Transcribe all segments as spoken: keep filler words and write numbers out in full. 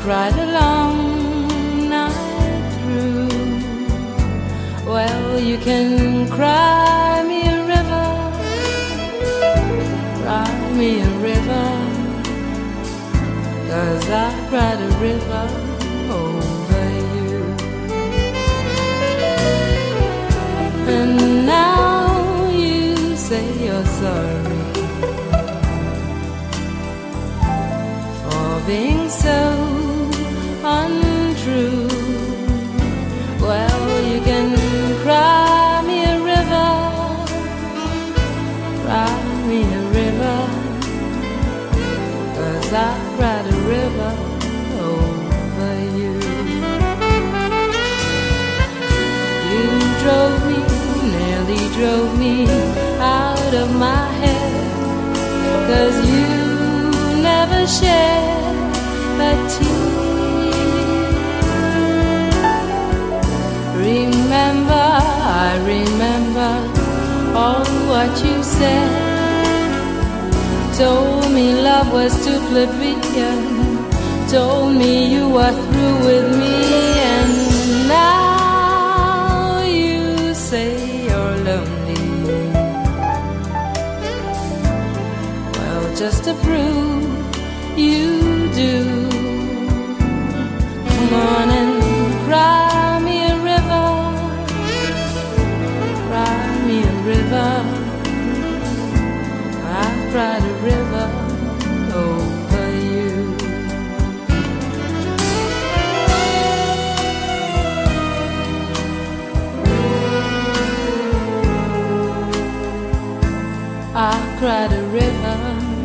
cried a long night through. Well, you can cry me a river, cry me a river, 'cause I cried a river over you. And now you say you're sorry for being so untrue. Well, you can cry me a river, cry me a river, 'cause I cried a river over you. You drove me, nearly drove me out of my head, 'cause you never shed a tear. Remember, I remember all what you said. Told me love was too plebeian, told me you were through with me, and now you say you're lonely. Well, just to prove you do, come on and cry me a river, cry me a river. I cried a river over you. I cried a river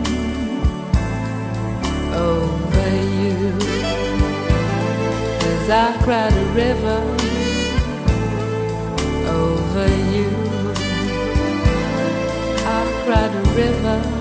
over you, 'cause I cried a river over you. I cried a river